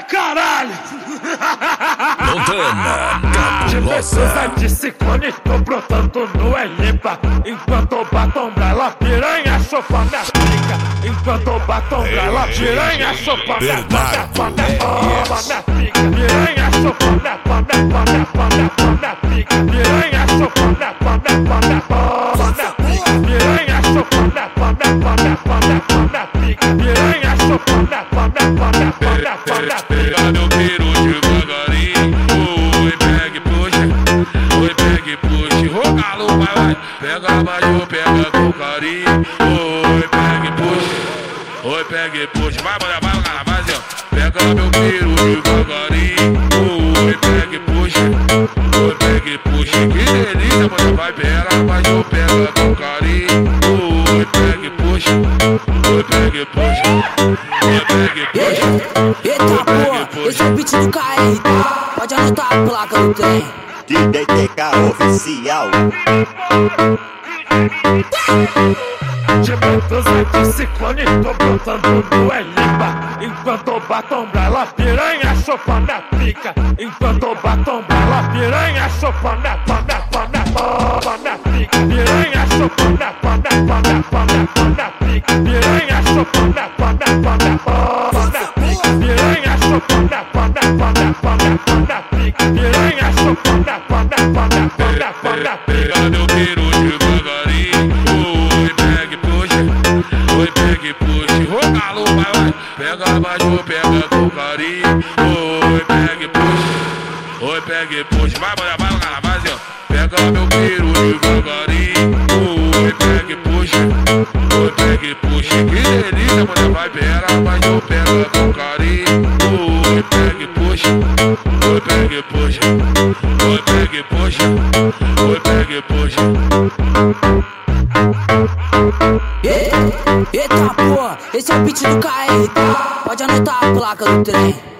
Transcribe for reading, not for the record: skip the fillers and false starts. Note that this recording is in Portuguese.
caralho! Montana, cabulosa. De ciclone, tô brotando no Elipa. Enquanto bato umbrella, piranha, sopa minha pica. Enquanto bato umbrella, piranha, sopa minha pica. Piranha, sopa minha pica. Piranha, sopa minha pica. Piranha, sopa minha pica. Piranha, sopa minha pica. Pega meu piru devagarinho, oi, pega e puxa, oi, pega e puxa, rogalo, vai, pega baixo, pega com carinho, oi, pega e puxa, oi, pega e puxa, vai, assim, ó, pega meu piru devagarinho, oi, pega e puxa, oi, pega e puxa, que delícia, mano, vai, pega baixo, pega com carinho, oi, pega e puxa, oi, pega e puxa, oi, pega e puxa. Eita porra, esse é o beat do KR, tá? Pode anotar a placa do trem. DDTK oficial. De de ciclone, tô brotando no Elipa. Enquanto bato umbrella, piranha, sopa minha pica. Enquanto bato umbrella, piranha, sopa minha pica. Piranha, sopa minha pica. Piranha, sopa minha pica. Piranha, sopa minha pica. Piranha, sopa minha pica. Pega meu piru devagarinho, oi, pega e puxa, oi, pega e puxa, rogalo, vai, pega baixo, pega com carinho, oi, pega e puxa, oi, pega e puxa, vai, assim, ó, pega meu piru devagarinho, oi, pega e puxa, oi, pega e puxa, que delícia, mano, vai, pega baixo, pega com carinho, oi, pega e puxa, oi, pega e puxa, oi, pega e puxa, oi, pega e puxa. Eita porra, esse é o beat do KR, tá? Pode anotar a placa do trem.